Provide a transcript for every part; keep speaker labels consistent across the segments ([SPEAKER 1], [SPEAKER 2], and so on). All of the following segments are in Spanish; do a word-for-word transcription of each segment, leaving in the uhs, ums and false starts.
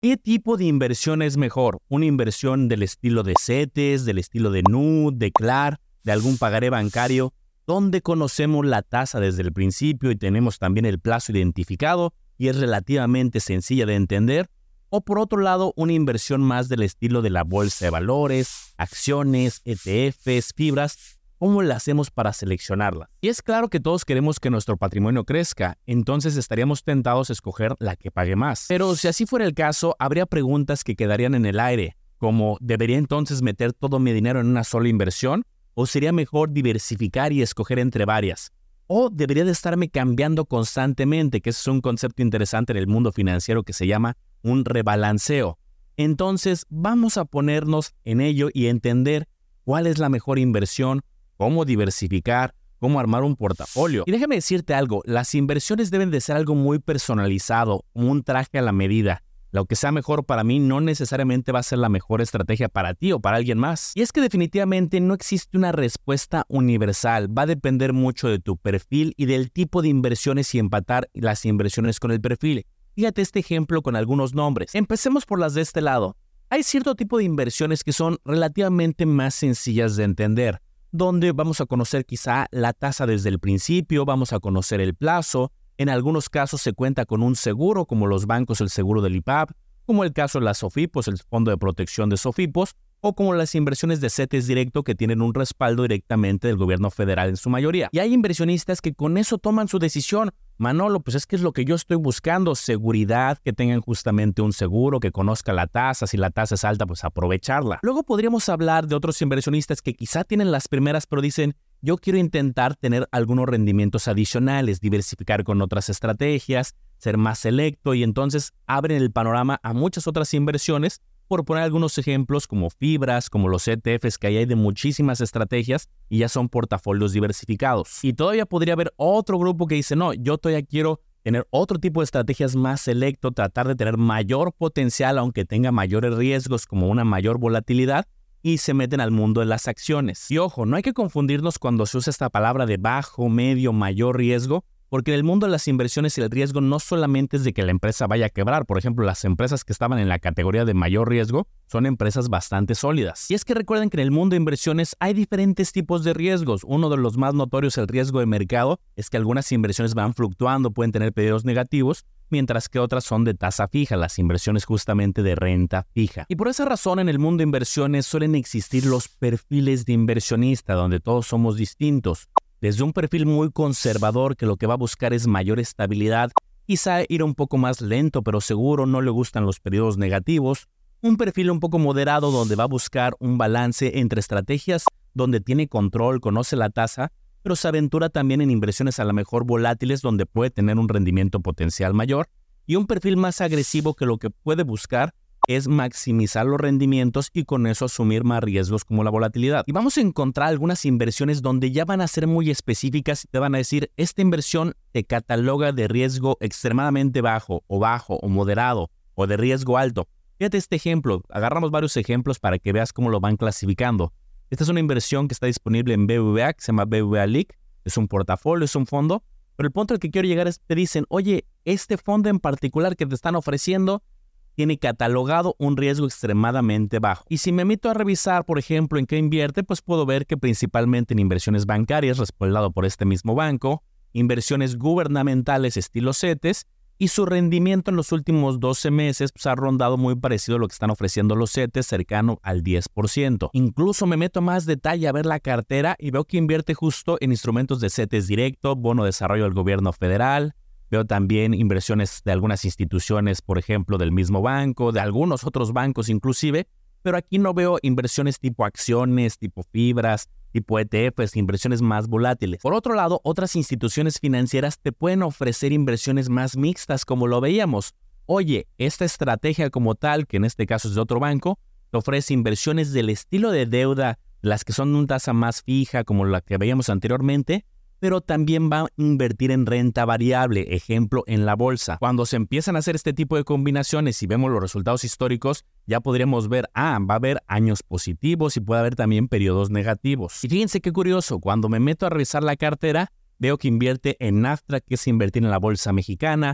[SPEAKER 1] ¿Qué tipo de inversión es mejor? ¿Una inversión del estilo de CETES, del estilo de N U D, de C L A R, de algún pagaré bancario, donde conocemos la tasa desde el principio y tenemos también el plazo identificado y es relativamente sencilla de entender? ¿O por otro lado, una inversión más del estilo de la bolsa de valores, acciones, E T Fs, fibras? ¿Cómo la hacemos para seleccionarla? Y es claro que todos queremos que nuestro patrimonio crezca, entonces estaríamos tentados a escoger la que pague más. Pero si así fuera el caso, habría preguntas que quedarían en el aire, como ¿debería entonces meter todo mi dinero en una sola inversión? ¿O sería mejor diversificar y escoger entre varias? ¿O debería de estarme cambiando constantemente? Que ese es un concepto interesante en el mundo financiero que se llama un rebalanceo. Entonces, vamos a ponernos en ello y entender cuál es la mejor inversión, cómo diversificar, cómo armar un portafolio. Y déjame decirte algo, las inversiones deben de ser algo muy personalizado, como un traje a la medida. Lo que sea mejor para mí no necesariamente va a ser la mejor estrategia para ti o para alguien más. Y es que definitivamente no existe una respuesta universal. Va a depender mucho de tu perfil y del tipo de inversiones y empatar las inversiones con el perfil. Fíjate este ejemplo con algunos nombres. Empecemos por las de este lado. Hay cierto tipo de inversiones que son relativamente más sencillas de entender, donde vamos a conocer quizá la tasa desde el principio, vamos a conocer el plazo. En algunos casos se cuenta con un seguro, como los bancos el seguro del I P A B, como el caso de las SOFIPOS, el Fondo de Protección de SOFIPOS, o como las inversiones de CETES directo que tienen un respaldo directamente del gobierno federal en su mayoría. Y hay inversionistas que con eso toman su decisión. Manolo, pues es que es lo que yo estoy buscando, seguridad, que tengan justamente un seguro, que conozca la tasa, si la tasa es alta, pues aprovecharla. Luego podríamos hablar de otros inversionistas que quizá tienen las primeras, pero dicen, yo quiero intentar tener algunos rendimientos adicionales, diversificar con otras estrategias, ser más selecto y entonces abren el panorama a muchas otras inversiones. Por poner algunos ejemplos como fibras, como los E T Fs que ahí hay de muchísimas estrategias y ya son portafolios diversificados. Y todavía podría haber otro grupo que dice, no, yo todavía quiero tener otro tipo de estrategias más selecto, tratar de tener mayor potencial aunque tenga mayores riesgos como una mayor volatilidad y se meten al mundo de las acciones. Y ojo, no hay que confundirnos cuando se usa esta palabra de bajo, medio, mayor riesgo, porque en el mundo de las inversiones el riesgo no solamente es de que la empresa vaya a quebrar. Por ejemplo, las empresas que estaban en la categoría de mayor riesgo son empresas bastante sólidas. Y es que recuerden que en el mundo de inversiones hay diferentes tipos de riesgos. Uno de los más notorios, el riesgo de mercado, es que algunas inversiones van fluctuando, pueden tener periodos negativos, mientras que otras son de tasa fija, las inversiones justamente de renta fija. Y por esa razón en el mundo de inversiones suelen existir los perfiles de inversionista, donde todos somos distintos. Desde un perfil muy conservador que lo que va a buscar es mayor estabilidad, quizá ir un poco más lento pero seguro, no le gustan los periodos negativos. Un perfil un poco moderado donde va a buscar un balance entre estrategias donde tiene control, conoce la tasa, pero se aventura también en inversiones a lo mejor volátiles donde puede tener un rendimiento potencial mayor. Y un perfil más agresivo que lo que puede buscar es maximizar los rendimientos y con eso asumir más riesgos como la volatilidad. Y vamos a encontrar algunas inversiones donde ya van a ser muy específicas y te van a decir, esta inversión te cataloga de riesgo extremadamente bajo o bajo o moderado o de riesgo alto. Fíjate este ejemplo, agarramos varios ejemplos para que veas cómo lo van clasificando. Esta es una inversión que está disponible en B B V A, que se llama B B V A L I C, es un portafolio, es un fondo, pero el punto al que quiero llegar es, te dicen, oye, este fondo en particular que te están ofreciendo tiene catalogado un riesgo extremadamente bajo. Y si me meto a revisar, por ejemplo, en qué invierte, pues puedo ver que principalmente en inversiones bancarias, respaldado por este mismo banco, inversiones gubernamentales estilo CETES, y su rendimiento en los últimos doce meses pues, ha rondado muy parecido a lo que están ofreciendo los CETES, cercano al diez por ciento. Incluso me meto a más detalle a ver la cartera y veo que invierte justo en instrumentos de CETES directo, bono de desarrollo del gobierno federal. Veo también inversiones de algunas instituciones, por ejemplo, del mismo banco, de algunos otros bancos inclusive, pero aquí no veo inversiones tipo acciones, tipo fibras, tipo E T Fs, inversiones más volátiles. Por otro lado, otras instituciones financieras te pueden ofrecer inversiones más mixtas, como lo veíamos. Oye, esta estrategia como tal, que en este caso es de otro banco, te ofrece inversiones del estilo de deuda, las que son de una tasa más fija, como la que veíamos anteriormente, pero también va a invertir en renta variable, ejemplo, en la bolsa. Cuando se empiezan a hacer este tipo de combinaciones y vemos los resultados históricos, ya podríamos ver, ah, va a haber años positivos y puede haber también periodos negativos. Y fíjense qué curioso, cuando me meto a revisar la cartera, veo que invierte en Nasdaq, que es invertir en la bolsa mexicana,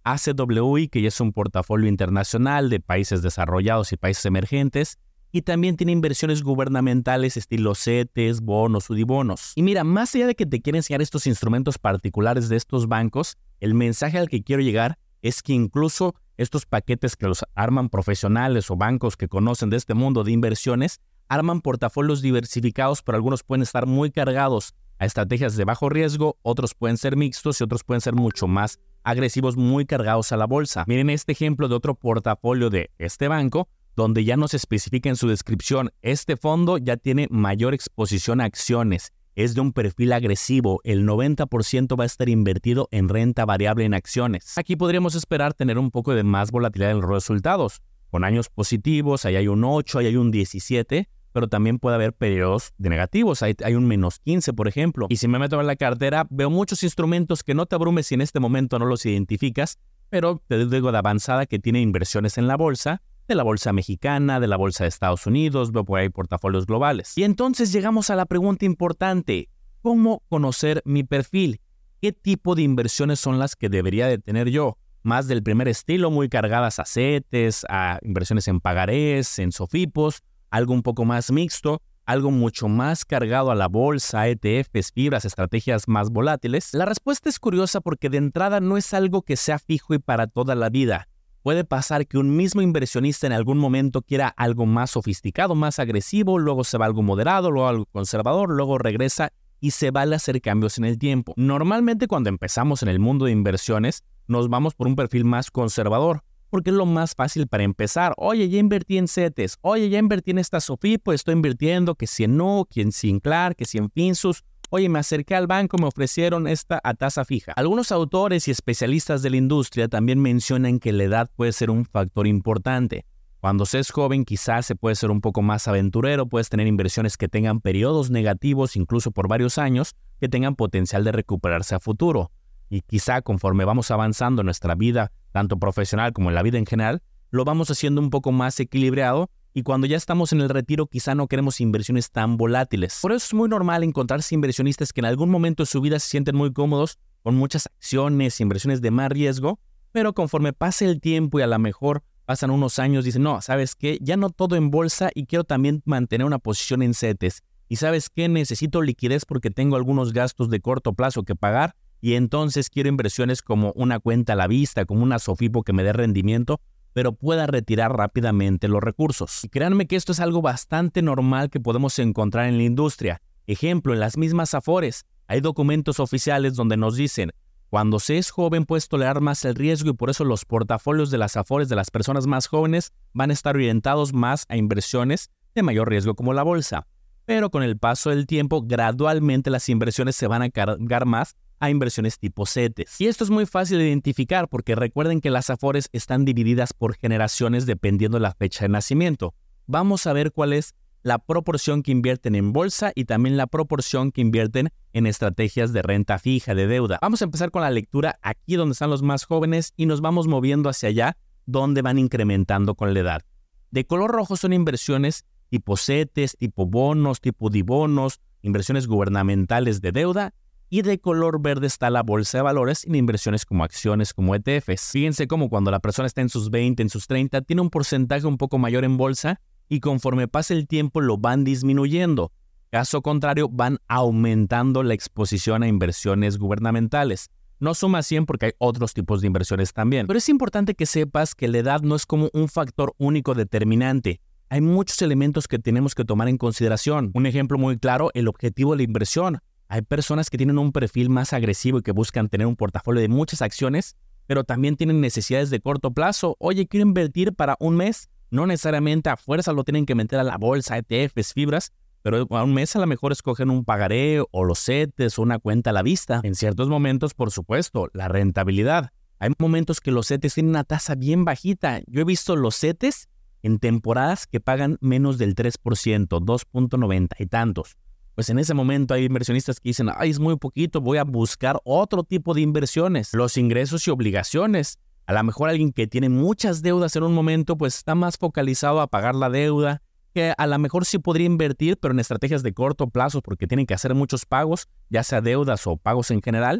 [SPEAKER 1] A C W I, que ya es un portafolio internacional de países desarrollados y países emergentes, y también tiene inversiones gubernamentales estilo CETES, bonos, UDIBonos. Y mira, más allá de que te quiera enseñar estos instrumentos particulares de estos bancos, el mensaje al que quiero llegar es que incluso estos paquetes que los arman profesionales o bancos que conocen de este mundo de inversiones, arman portafolios diversificados, pero algunos pueden estar muy cargados a estrategias de bajo riesgo, otros pueden ser mixtos y otros pueden ser mucho más agresivos, muy cargados a la bolsa. Miren este ejemplo de otro portafolio de este banco, donde ya no se especifica en su descripción, este fondo ya tiene mayor exposición a acciones, es de un perfil agresivo, el noventa por ciento va a estar invertido en renta variable en acciones. Aquí podríamos esperar tener un poco de más volatilidad en los resultados, con años positivos, ahí hay un ocho, ahí hay un diecisiete, pero también puede haber periodos de negativos, hay, hay un menos quince, por ejemplo. Y si me meto en la cartera, veo muchos instrumentos que no te abrumes si en este momento no los identificas, pero te digo de avanzada que tiene inversiones en la bolsa, de la bolsa mexicana, de la bolsa de Estados Unidos, veo por ahí portafolios globales. Y entonces llegamos a la pregunta importante, ¿cómo conocer mi perfil? ¿Qué tipo de inversiones son las que debería de tener yo? Más del primer estilo, muy cargadas a CETES, a inversiones en pagarés, en SOFIPOS, algo un poco más mixto, algo mucho más cargado a la bolsa, E T Fs, fibras, estrategias más volátiles. La respuesta es curiosa porque de entrada no es algo que sea fijo y para toda la vida. Puede pasar que un mismo inversionista en algún momento quiera algo más sofisticado, más agresivo, luego se va a algo moderado, luego algo conservador, luego regresa y se vale hacer cambios en el tiempo. Normalmente cuando empezamos en el mundo de inversiones, nos vamos por un perfil más conservador, porque es lo más fácil para empezar. Oye, ya invertí en CETES, oye, ya invertí en esta SOFIPO, estoy invirtiendo que si en Nu, que en Sinclair, que si en Finsus. Oye, me acerqué al banco, me ofrecieron esta a tasa fija. Algunos autores y especialistas de la industria también mencionan que la edad puede ser un factor importante. Cuando se es joven, quizás se puede ser un poco más aventurero, puedes tener inversiones que tengan periodos negativos, incluso por varios años, que tengan potencial de recuperarse a futuro. Y quizá conforme vamos avanzando en nuestra vida, tanto profesional como en la vida en general, lo vamos haciendo un poco más equilibrado. Y cuando ya estamos en el retiro, quizá no queremos inversiones tan volátiles. Por eso es muy normal encontrarse inversionistas que en algún momento de su vida se sienten muy cómodos con muchas acciones, inversiones de más riesgo, pero conforme pase el tiempo y a lo mejor pasan unos años, dicen, no, ¿sabes qué? Ya no todo en bolsa y quiero también mantener una posición en CETES. ¿Y sabes qué? Necesito liquidez porque tengo algunos gastos de corto plazo que pagar y entonces quiero inversiones como una cuenta a la vista, como una SOFIPO que me dé rendimiento, pero pueda retirar rápidamente los recursos. Y créanme que esto es algo bastante normal que podemos encontrar en la industria. Ejemplo, en las mismas Afores, hay documentos oficiales donde nos dicen, cuando se es joven puedes tolerar más el riesgo y por eso los portafolios de las Afores de las personas más jóvenes van a estar orientados más a inversiones de mayor riesgo como la bolsa. Pero con el paso del tiempo, gradualmente las inversiones se van a cargar más a inversiones tipo CETES. Y esto es muy fácil de identificar porque recuerden que las Afores están divididas por generaciones dependiendo de la fecha de nacimiento. Vamos a ver cuál es la proporción que invierten en bolsa y también la proporción que invierten en estrategias de renta fija, de deuda. Vamos a empezar con la lectura aquí donde están los más jóvenes y nos vamos moviendo hacia allá donde van incrementando con la edad. De color rojo son inversiones tipo CETES, tipo bonos, tipo UDIBonos, inversiones gubernamentales de deuda. Y de color verde está la bolsa de valores en inversiones como acciones, como E T Fs. Fíjense cómo cuando la persona está en sus veinte, en sus treinta, tiene un porcentaje un poco mayor en bolsa y conforme pasa el tiempo lo van disminuyendo. Caso contrario, van aumentando la exposición a inversiones gubernamentales. No suma cien porque hay otros tipos de inversiones también. Pero es importante que sepas que la edad no es como un factor único determinante. Hay muchos elementos que tenemos que tomar en consideración. Un ejemplo muy claro, el objetivo de la inversión. Hay personas que tienen un perfil más agresivo y que buscan tener un portafolio de muchas acciones, pero también tienen necesidades de corto plazo. Oye, quiero invertir para un mes. No necesariamente a fuerza lo tienen que meter a la bolsa, E T Fs, fibras, pero a un mes a lo mejor escogen un pagaré o los CETES o una cuenta a la vista. En ciertos momentos, por supuesto, la rentabilidad. Hay momentos que los CETES tienen una tasa bien bajita. Yo he visto los CETES en temporadas que pagan menos del tres por ciento, dos punto noventa y tantos. Pues en ese momento hay inversionistas que dicen, ay, es muy poquito, voy a buscar otro tipo de inversiones. Los ingresos y obligaciones. A lo mejor alguien que tiene muchas deudas en un momento, pues está más focalizado a pagar la deuda, que a lo mejor sí podría invertir, pero en estrategias de corto plazo porque tienen que hacer muchos pagos, ya sea deudas o pagos en general.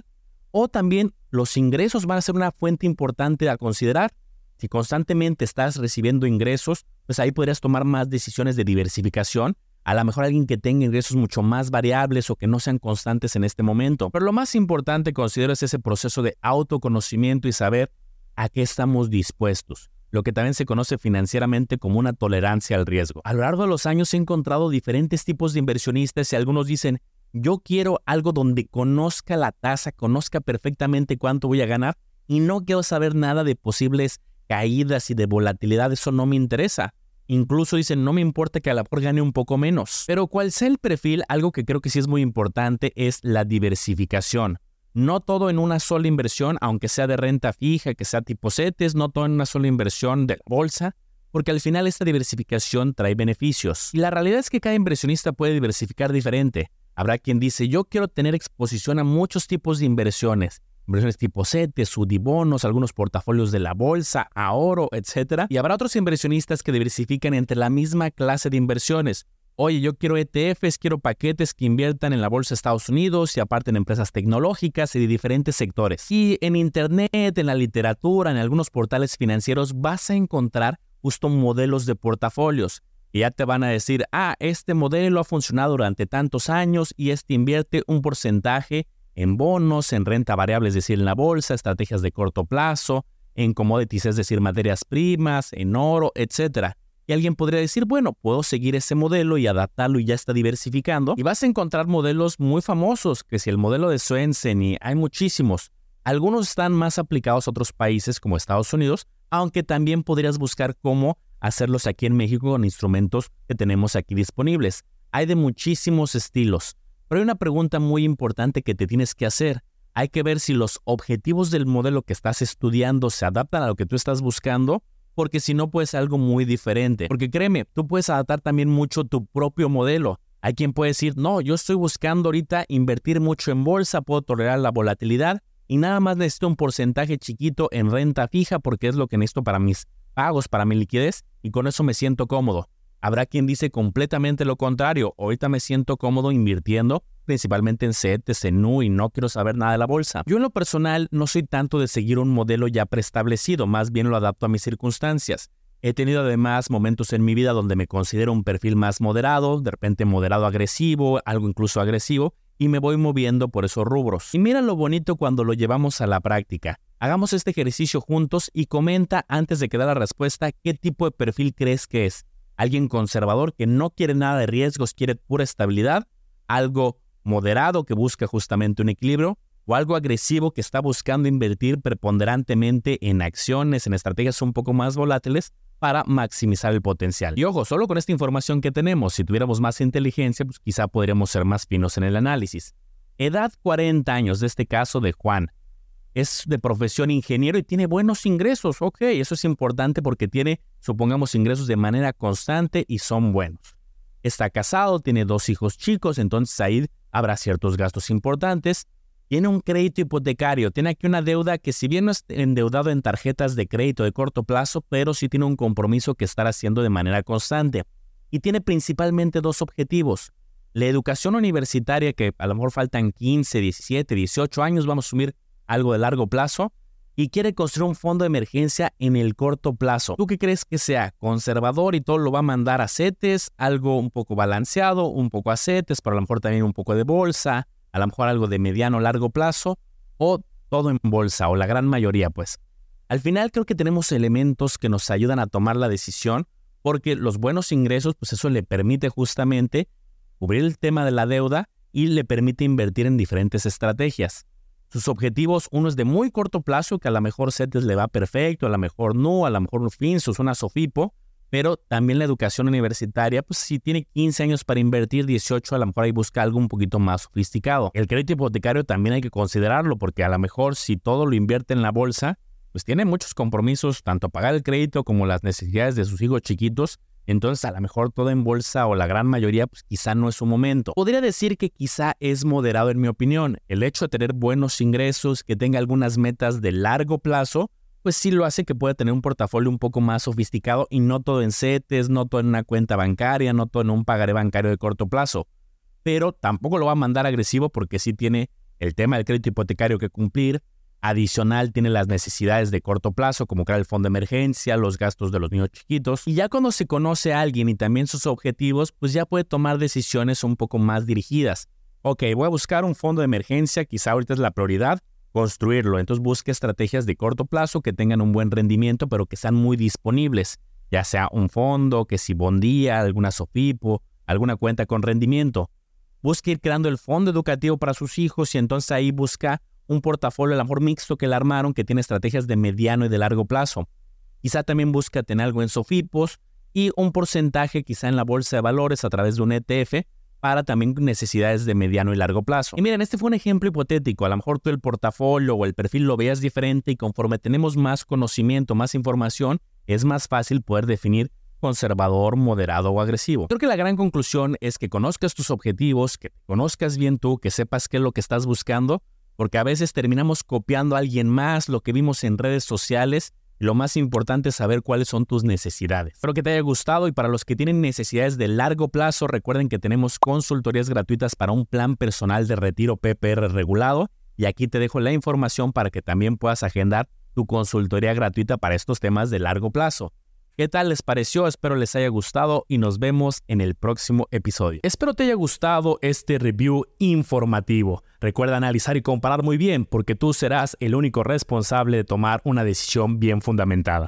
[SPEAKER 1] O también los ingresos van a ser una fuente importante a considerar. Si constantemente estás recibiendo ingresos, pues ahí podrías tomar más decisiones de diversificación. A lo mejor alguien que tenga ingresos mucho más variables o que no sean constantes en este momento. Pero lo más importante, considero, es ese proceso de autoconocimiento y saber a qué estamos dispuestos. Lo que también se conoce financieramente como una tolerancia al riesgo. A lo largo de los años he encontrado diferentes tipos de inversionistas y algunos dicen, yo quiero algo donde conozca la tasa, conozca perfectamente cuánto voy a ganar y no quiero saber nada de posibles caídas y de volatilidad, eso no me interesa. Incluso dicen, no me importa que a la mejor gane un poco menos. Pero cual sea el perfil, algo que creo que sí es muy importante es la diversificación. No todo en una sola inversión, aunque sea de renta fija, que sea tipo CETES, no todo en una sola inversión de la bolsa, porque al final esta diversificación trae beneficios. Y la realidad es que cada inversionista puede diversificar diferente. Habrá quien dice, yo quiero tener exposición a muchos tipos de inversiones. Inversiones tipo CETES, sudibonos, algunos portafolios de la bolsa, a oro, etcétera. Y habrá otros inversionistas que diversifican entre la misma clase de inversiones. Oye, yo quiero E T Fs, quiero paquetes que inviertan en la bolsa de Estados Unidos y aparte en empresas tecnológicas y de diferentes sectores. Y en internet, en la literatura, en algunos portales financieros vas a encontrar justo modelos de portafolios. Y ya te van a decir, ah, este modelo ha funcionado durante tantos años y este invierte un porcentaje en bonos, en renta variable, es decir, en la bolsa, estrategias de corto plazo, en commodities, es decir, materias primas, en oro, etcétera. Y alguien podría decir, bueno, puedo seguir ese modelo y adaptarlo y ya está diversificando. Y vas a encontrar modelos muy famosos, que si el modelo de Swensen, y hay muchísimos. Algunos están más aplicados a otros países como Estados Unidos, aunque también podrías buscar cómo hacerlos aquí en México con instrumentos que tenemos aquí disponibles. Hay de muchísimos estilos. Pero hay una pregunta muy importante que te tienes que hacer. Hay que ver si los objetivos del modelo que estás estudiando se adaptan a lo que tú estás buscando, porque si no, puede ser algo muy diferente. Porque créeme, tú puedes adaptar también mucho tu propio modelo. Hay quien puede decir, no, yo estoy buscando ahorita invertir mucho en bolsa, puedo tolerar la volatilidad y nada más necesito un porcentaje chiquito en renta fija porque es lo que necesito para mis pagos, para mi liquidez y con eso me siento cómodo. Habrá quien dice completamente lo contrario. Ahorita me siento cómodo invirtiendo, principalmente en CETES, en N U y no quiero saber nada de la bolsa. Yo en lo personal no soy tanto de seguir un modelo ya preestablecido, más bien lo adapto a mis circunstancias. He tenido además momentos en mi vida donde me considero un perfil más moderado, de repente moderado agresivo, algo incluso agresivo, y me voy moviendo por esos rubros. Y mira lo bonito cuando lo llevamos a la práctica. Hagamos este ejercicio juntos y comenta antes de que dé la respuesta qué tipo de perfil crees que es. Alguien conservador que no quiere nada de riesgos, quiere pura estabilidad, algo moderado que busca justamente un equilibrio, o algo agresivo que está buscando invertir preponderantemente en acciones, en estrategias un poco más volátiles para maximizar el potencial. Y ojo, solo con esta información que tenemos, si tuviéramos más inteligencia, pues quizá podríamos ser más finos en el análisis. Edad cuarenta años, de este caso de Juan. Es de profesión ingeniero y tiene buenos ingresos. Ok, eso es importante porque tiene, supongamos, ingresos de manera constante y son buenos. Está casado, tiene dos hijos chicos, entonces ahí habrá ciertos gastos importantes. Tiene un crédito hipotecario, tiene aquí una deuda que si bien no es endeudado en tarjetas de crédito de corto plazo, pero sí tiene un compromiso que estar haciendo de manera constante. Y tiene principalmente dos objetivos. La educación universitaria, que a lo mejor faltan quince, diecisiete, dieciocho años, vamos a asumir algo de largo plazo, y quiere construir un fondo de emergencia en el corto plazo. ¿Tú qué crees que sea? ¿Conservador y todo lo va a mandar a CETES? ¿Algo un poco balanceado, un poco a CETES, pero a lo mejor también un poco de bolsa? A lo mejor algo de mediano o largo plazo, o todo en bolsa, o la gran mayoría, pues. Al final creo que tenemos elementos que nos ayudan a tomar la decisión, porque los buenos ingresos, pues eso le permite justamente cubrir el tema de la deuda y le permite invertir en diferentes estrategias. Sus objetivos, uno es de muy corto plazo, que a lo mejor CETES le va perfecto, a lo mejor no, a lo mejor un Finsus, una Sofipo, pero también la educación universitaria, pues si tiene quince años para invertir, dieciocho, a lo mejor ahí busca algo un poquito más sofisticado. El crédito hipotecario también hay que considerarlo, porque a lo mejor si todo lo invierte en la bolsa, pues tiene muchos compromisos, tanto pagar el crédito como las necesidades de sus hijos chiquitos. Entonces a lo mejor todo en bolsa o la gran mayoría pues quizá no es su momento. Podría decir que quizá es moderado en mi opinión. El hecho de tener buenos ingresos, que tenga algunas metas de largo plazo, pues sí lo hace que pueda tener un portafolio un poco más sofisticado y no todo en CETES, no todo en una cuenta bancaria, no todo en un pagaré bancario de corto plazo. Pero tampoco lo va a mandar agresivo porque sí tiene el tema del crédito hipotecario que cumplir. Adicional, tiene las necesidades de corto plazo, como crear el fondo de emergencia, los gastos de los niños chiquitos. Y ya cuando se conoce a alguien y también sus objetivos, pues ya puede tomar decisiones un poco más dirigidas. Ok, voy a buscar un fondo de emergencia, quizá ahorita es la prioridad, construirlo. Entonces busque estrategias de corto plazo que tengan un buen rendimiento, pero que sean muy disponibles. Ya sea un fondo, que si bondía, alguna SOFIPO, alguna cuenta con rendimiento. Busque ir creando el fondo educativo para sus hijos y entonces ahí busca un portafolio a lo mejor mixto que le armaron que tiene estrategias de mediano y de largo plazo. Quizá también busca tener algo en SOFIPOS y un porcentaje quizá en la bolsa de valores a través de un E T F para también necesidades de mediano y largo plazo. Y miren, este fue un ejemplo hipotético. A lo mejor tú el portafolio o el perfil lo veas diferente y conforme tenemos más conocimiento, más información, es más fácil poder definir conservador, moderado o agresivo. Creo que la gran conclusión es que conozcas tus objetivos, que te conozcas bien tú, que sepas qué es lo que estás buscando, porque a veces terminamos copiando a alguien más, lo que vimos en redes sociales. Lo más importante es saber cuáles son tus necesidades. Espero que te haya gustado y para los que tienen necesidades de largo plazo, recuerden que tenemos consultorías gratuitas para un plan personal de retiro P P R regulado y aquí te dejo la información para que también puedas agendar tu consultoría gratuita para estos temas de largo plazo. ¿Qué tal les pareció? Espero les haya gustado y nos vemos en el próximo episodio. Espero te haya gustado este review informativo. Recuerda analizar y comparar muy bien porque tú serás el único responsable de tomar una decisión bien fundamentada.